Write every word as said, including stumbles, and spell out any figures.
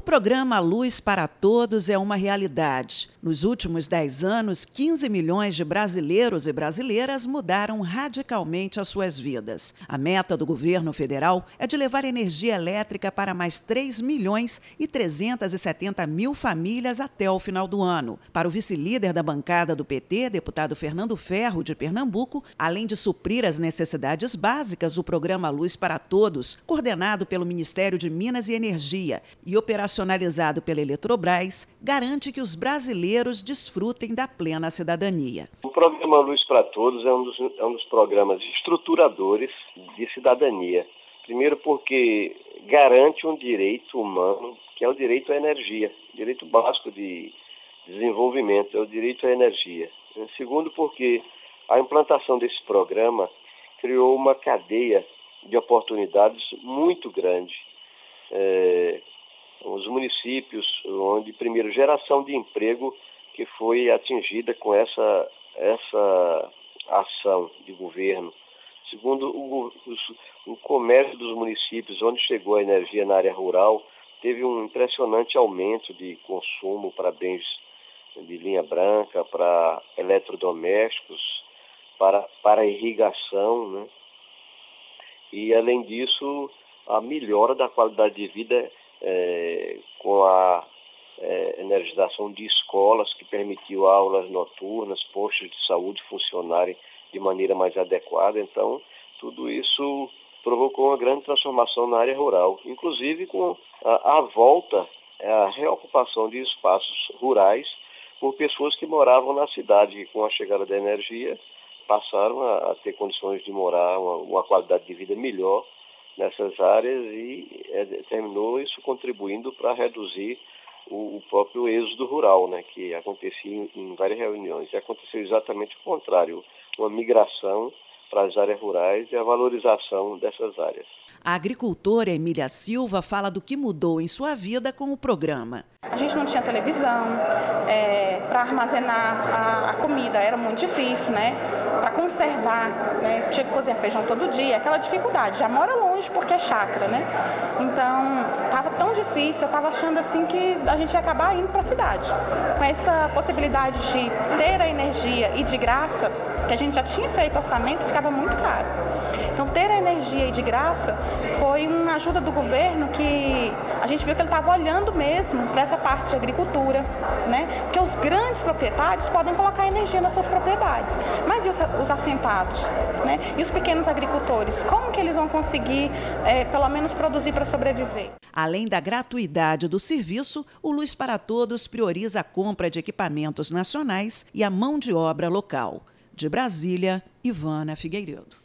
programa Luz para Todos é uma realidade. Nos últimos dez anos, quinze milhões de brasileiros e brasileiras mudaram radicalmente as suas vidas. A meta do governo federal é de levar energia elétrica para mais três milhões e trezentas e setenta mil famílias até o final do ano. Para o vice-líder da bancada do P T, deputado Fernando Ferro, de Pernambuco, além de suprir as necessidades básicas, o programa Luz para Todos, coordenado pelo Ministério de Minas e Energia e operacionalizado pela Eletrobras, garante que os brasileiros desfrutem da plena cidadania. O programa Luz para Todos é um dos, é um dos programas estruturadores de cidadania. Primeiro porque garante um direito humano, que é o direito à energia, direito básico de desenvolvimento, é o direito à energia. Segundo porque a implantação desse programa criou uma cadeia de oportunidades muito grande. É, os municípios onde, primeiro, geração de emprego que foi atingida com essa, essa ação de governo. Segundo, o, o, o comércio dos municípios onde chegou a energia na área rural teve um impressionante aumento de consumo para bens de linha branca, para eletrodomésticos, para, para irrigação, né? E, além disso, a melhora da qualidade de vida é, com a é, energização de escolas, que permitiu aulas noturnas, postos de saúde funcionarem de maneira mais adequada. Então, tudo isso provocou uma grande transformação na área rural, inclusive com a, a volta, a reocupação de espaços rurais por pessoas que moravam na cidade, e com a chegada da energia passaram a, a ter condições de morar, uma, uma qualidade de vida melhor nessas áreas, e é, terminou isso contribuindo para reduzir o, o próprio êxodo rural, né, que acontecia em, em várias reuniões. E aconteceu exatamente o contrário, uma migração para as áreas rurais e a valorização dessas áreas. A agricultora Emília Silva fala do que mudou em sua vida com o programa. A gente não tinha televisão, é, para armazenar a, a comida era muito difícil, né? Para conservar, né? Tinha que cozinhar feijão todo dia, aquela dificuldade. Já mora longe porque é chácara, né? Então, estava tão difícil, eu estava achando assim que a gente ia acabar indo para a cidade. Com essa possibilidade de ter a energia e de graça, que a gente já tinha feito orçamento, ficava muito caro. Então, ter a energia e de graça foi uma ajuda do governo que a gente viu que ele estava olhando mesmo para essa parte de agricultura, né? Porque os grandes proprietários podem colocar energia nas suas propriedades, mas e os, os assentados, né? E os pequenos agricultores, como que eles vão conseguir, é, pelo menos, produzir para sobreviver? Além da gratuidade do serviço, o Luz para Todos prioriza a compra de equipamentos nacionais e a mão de obra local. De Brasília, Ivana Figueiredo.